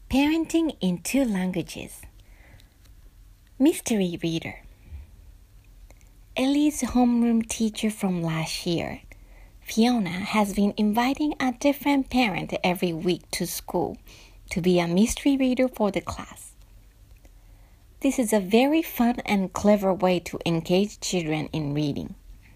Parenting in 2 languages. Mystery reader. Ellie's homeroom teacher from last year, Fiona, has been inviting a different parent every week to school to be a mystery reader for the class. This is a very fun and clever way to engage children in reading.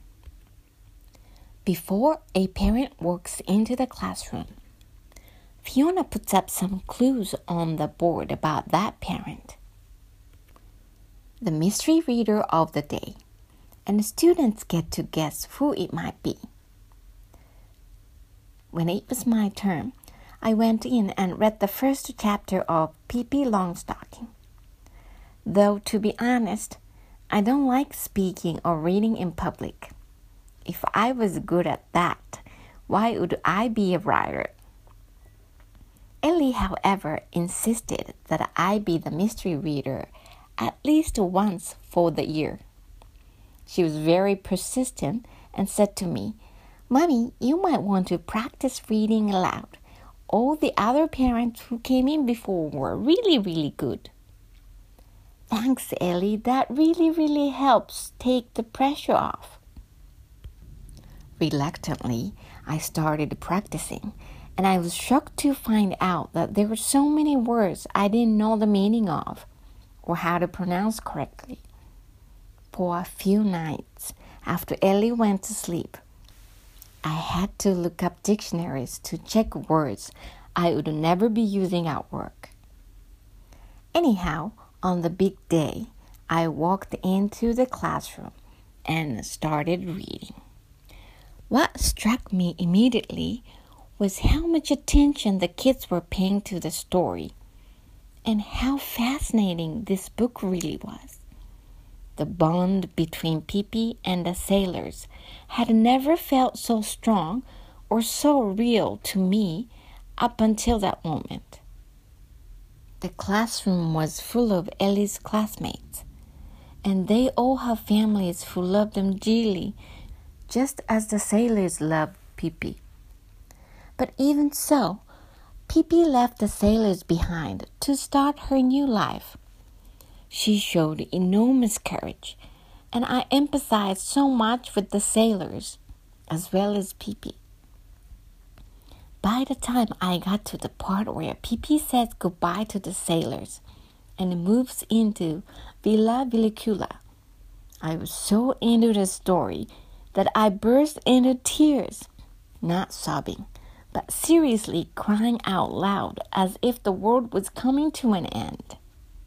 Before a parent walks into the classroom, Fiona puts up some clues on the board about that parent. The mystery reader of the day, and the students get to guess who it might be. When it was my turn, I went in and read the first chapter of Pippi Longstocking. Though, to be honest, I don't like speaking or reading in public. If I was good at that, why would I be a writer? Ellie, however, insisted that I be the mystery reader at least once for the year. She was very persistent and said to me, "Mommy, you might want to practice reading aloud. All the other parents who came in before were really good." "Thanks, Ellie. That really helps take the pressure off." Reluctantly, I started practicing, and I was shocked to find out that there were so many words I didn't know the meaning of or how to pronounce correctly. For a few nights after Ellie went to sleep, I had to look up dictionaries to check words I would never be using at work. Anyhow, on the big day, I walked into the classroom and started reading. What struck me immediately was how much attention the kids were paying to the story and how fascinating this book really was. The bond between Pippi and the sailors had never felt so strong or so real to me up until that moment. The classroom was full of Ellie's classmates, and they all have families who love them dearly, just as the sailors loved Pippi. But even so, Pippi left the sailors behind to start her new life. She showed enormous courage, and I empathized so much with the sailors, as well as Pippi. By the time I got to the part where Pippi says goodbye to the sailors and moves into Villa Villicula, I was so into the story that I burst into tears, not sobbing, but seriously crying out loud as if the world was coming to an end.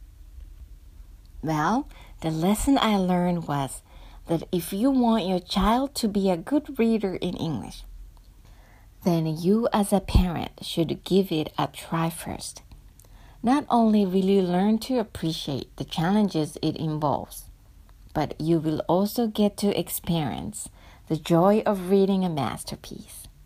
Well, the lesson I learned was that if you want your child to be a good reader in English, then you as a parent should give it a try first. Not only will you learn to appreciate the challenges it involves, but you will also get to experience the joy of reading a masterpiece.